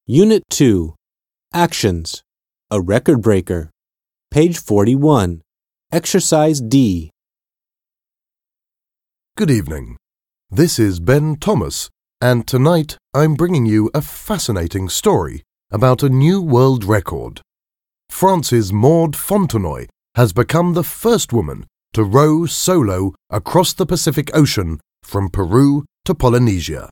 Unit 2. Actions. A record breaker. Page 41. Exercise D. Good evening. This is Ben Thomas, and tonight I'm bringing you a fascinating story about a new world record. France's Maud Fontenoy has become the first woman to row solo across the Pacific Ocean from Peru to Polynesia.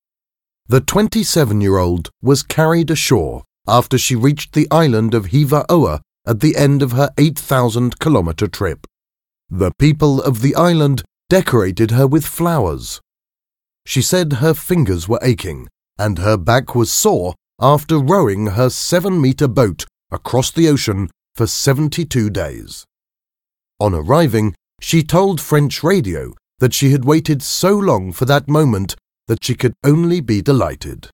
The 27-year-old was carried ashore after she reached the island of Hiva Oa at the end of her 8,000-kilometer trip. The people of the island decorated her with flowers. She said her fingers were aching and her back was sore after rowing her 7-meter boat across the ocean for 72 days. On arriving, she told French radio that she had waited so long for that moment that she could only be delighted.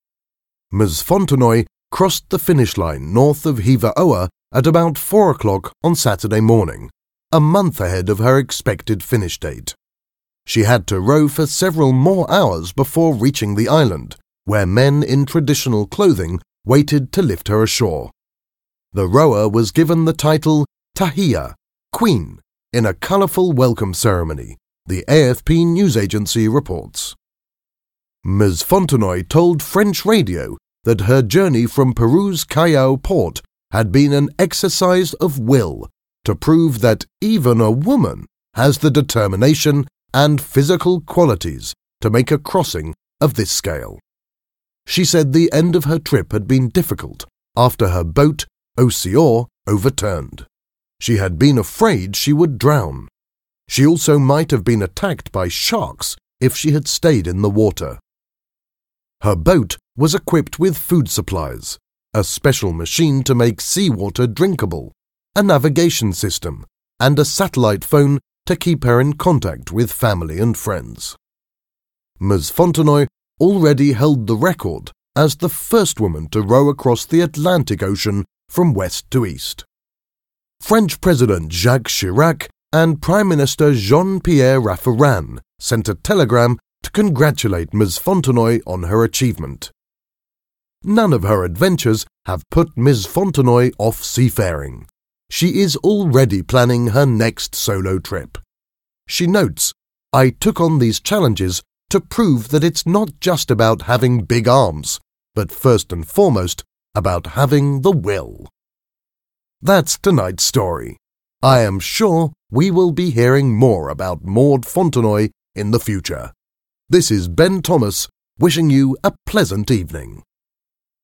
Ms. Fontenoy crossed the finish line north of Hiva Oa at about 4 o'clock on Saturday morning, a month ahead of her expected finish date. She had to row for several more hours before reaching the island, where men in traditional clothing waited to lift her ashore. The rower was given the title Tahia, Queen, in a colourful welcome ceremony, the AFP news agency reports. Ms. Fontenoy told French radio that her journey from Peru's Callao port had been an exercise of will to prove that even a woman has the determination and physical qualities to make a crossing of this scale. She said the end of her trip had been difficult after her boat, Océor, overturned. She had been afraid she would drown. She also might have been attacked by sharks if she had stayed in the water. Her boat was equipped with food supplies, a special machine to make seawater drinkable, a navigation system, and a satellite phone to keep her in contact with family and friends. Ms. Fontenoy already held the record as the first woman to row across the Atlantic Ocean from west to east. French President Jacques Chirac and Prime Minister Jean-Pierre Raffarin sent a telegram to congratulate Ms. Fontenoy on her achievement. None of her adventures have put Ms. Fontenoy off seafaring. She is already planning her next solo trip. She notes, "I took on these challenges to prove that it's not just about having big arms, but first and foremost about having the will." That's tonight's story. I am sure we will be hearing more about Maud Fontenoy in the future. This is Ben Thomas wishing you a pleasant evening.